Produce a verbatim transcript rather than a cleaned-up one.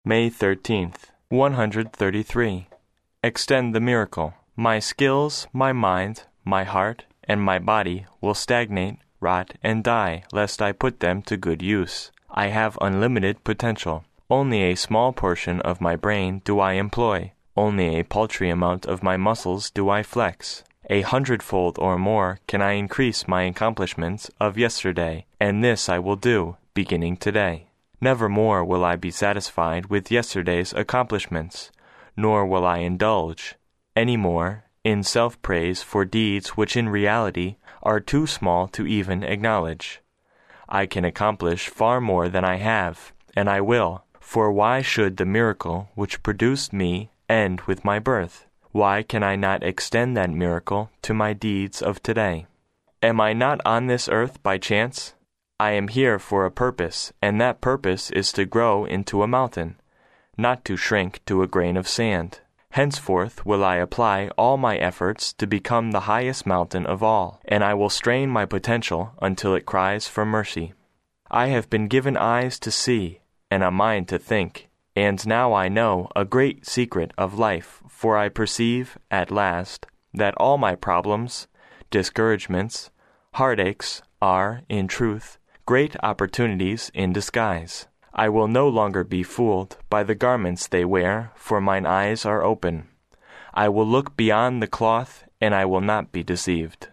May thirteenth, one hundred thirty-three. Extend the miracle. My skills, my mind, my heart, and my body will stagnate, rot, and die, lest I put them to good use. I have unlimited potential. Only a small portion of my brain do I employ. Only a paltry amount of my muscles do I flex. A hundredfold or more can I increase my accomplishments of yesterday, and this I will do, beginning today. Never more will I be satisfied with yesterday's accomplishments, nor will I indulge, any more, in self-praise for deeds which in reality are too small to even acknowledge. I can accomplish far more than I have, and I will, for why should the miracle which produced me end with my birth? Why can I not extend that miracle to my deeds of today? Am I not on this earth by chance? I am here for a purpose, and that purpose is to grow into a mountain, not to shrink to a grain of sand. Henceforth will I apply all my efforts to become the highest mountain of all, and I will strain my potential until it cries for mercy. I have been given eyes to see, and a mind to think, and now I know a great secret of life, for I perceive, at last, that all my problems, discouragements, heartaches are, in truth, great opportunities in disguise. I will no longer be fooled by the garments they wear, for mine eyes are open. I will look beyond the cloth, and I will not be deceived.